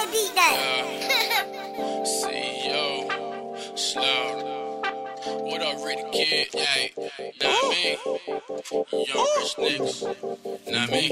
that beat that. CEO, Slow. What up, Ricky Kid? Hey, not me. Young rich niggas. Not me.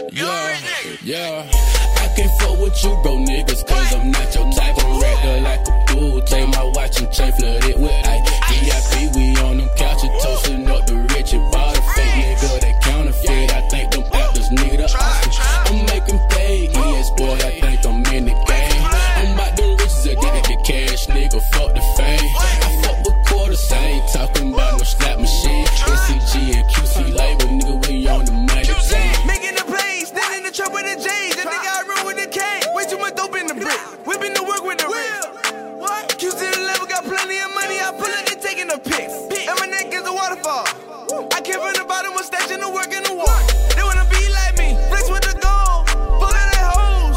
Yeah. I can't fuck with you, bro, niggas, cause I'm not your type. I'm regular like a dude. Take my watch and chain, flood it with ice. VIP, we on them couches, toasting up the rich and bought a fake nigga that counterfeit. I think them actors need a Oscar. I'm making pay, ES boy, I think I'm in the game. I'm about the riches, addicted to cash, nigga, fuck the fame. I fuck with quarters, I ain't talking about no slap machine. SCG and QC label, nigga, we on the money team. Making the plays, standing in the truck with the J's. That nigga I run with the K. Way too much dope in the brick. Whipping the work with the real. What? QC the level got plenty of money. I pull it, they taking the pics. And my neck is a waterfall. I came from the bottom, was stashing the work in the wall. They wanna be like me, flex with the gold. Full of that hoes.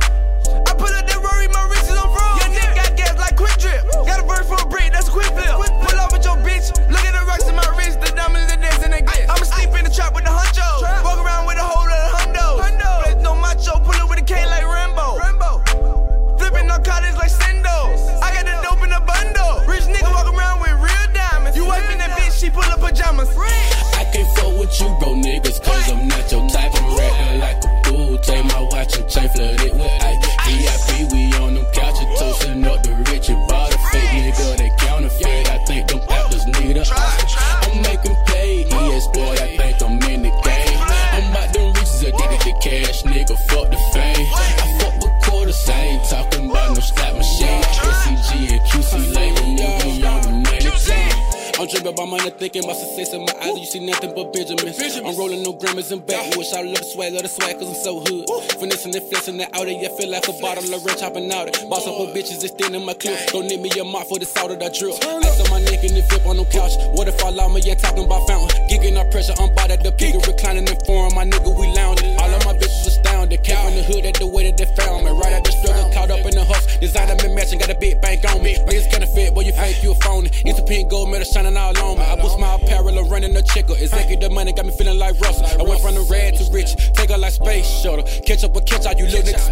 I put up that Rory, my wrist is on froze. Your neck got gas like quick drip. Got a bird for a break, that's a quick flip. Pull off with your bitch. Look at the rocks in my wrist, the diamonds and dancing and glitz. I'ma sleep in the trap with the huncho. Walk around with a whole lot of hundos. There's no macho, pull it with a K like Rambo. Flipping narcotics like Sendo. I got the dope in a bundle. Rich nigga walk around with real diamonds. You wiping that bitch, she pull up pajamas. I can't fuck with you, bro, niggas, cause I'm not your type. I'm regular like a dude. Take my watch and chain, flood it with ice. VIP, we on them couches, toasting up the rich and bought a fake nigga that counterfeit. I think them actors need a Oscar. I'm making pay, ES boy, I think I'm in the game. I'm about them riches, addicted to cash, nigga, fuck the fame. I fuck with quarters, I ain't talking about no slap machine. SCG and QC label, nigga, we on the money team. I'm dreaming about money, thinking about success in my eyes. You see nothing but Benjamins. I'm rolling no Grammys and backwoods. I love the swag, cause I'm so hood. Finessing and flexing the Audi, I feel like a bottle of Red chopping out it. Boss up with bitches, it's thin in my clip. Don't need me a mop for the salt of that drip. Ice on my neck and the flip on no couch. What if I lie me, yeah, talking about fountain. Gigging our pressure, I'm bought at the peak. Reclining in foreign, my nigga, we lounging. All of my bitches astounded. Cap in the hood at the way that they found me. Right at the struggle, caught up in the hustle. Designer me matching, got a big bank on me. Niggas kinda fit, boy, you fake, you a phony. It's a pink gold medal shining all on me. I boost my apparel and running a checker. Executive money got me feeling like Russell. I went from the red to rich, take her like space shuttle. Catch up or catch out, you little niggas